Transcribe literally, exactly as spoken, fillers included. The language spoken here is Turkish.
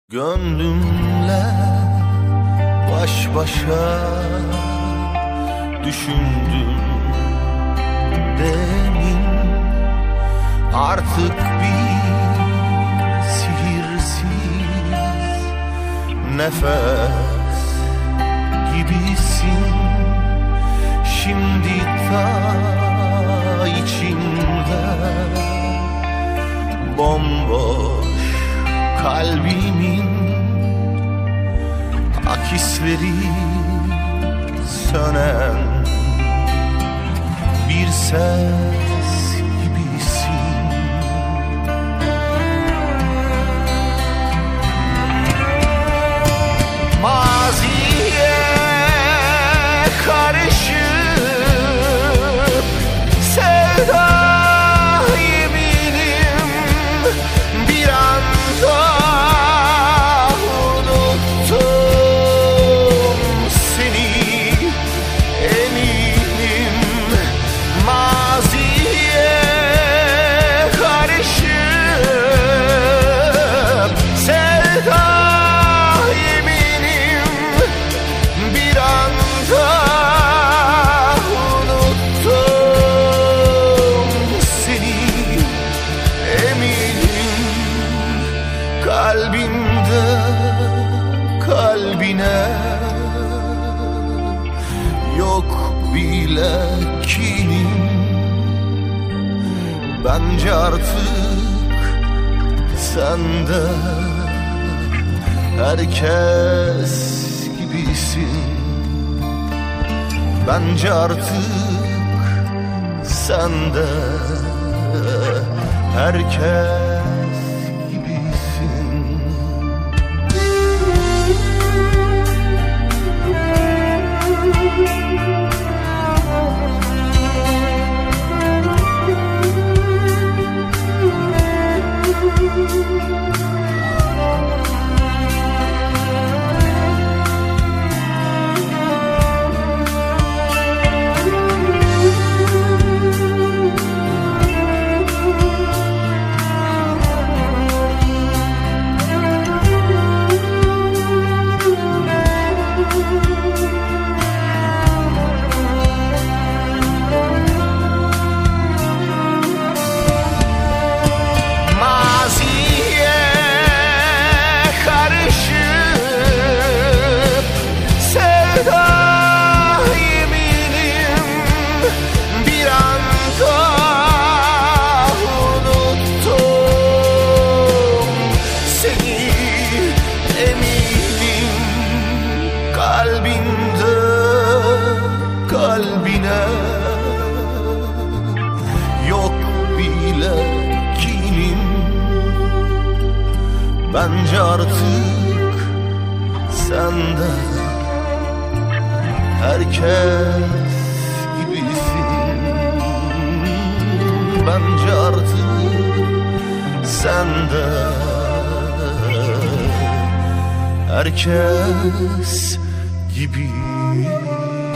Gönlümle baş başa düşündüm demin. Artık bir sihirsiz nefes gibisin. Şimdi ta içimde bomboş kalbimin akisleri sönen bir ses gibisin. Maziye karışıp sevda kalbine yok bile kinim. Bence artık sende herkes gibisin. Bence artık sende herkes kalbine yok bile kinim. Bence artık sende herkes gibisin. Bence artık sende herkes gibi.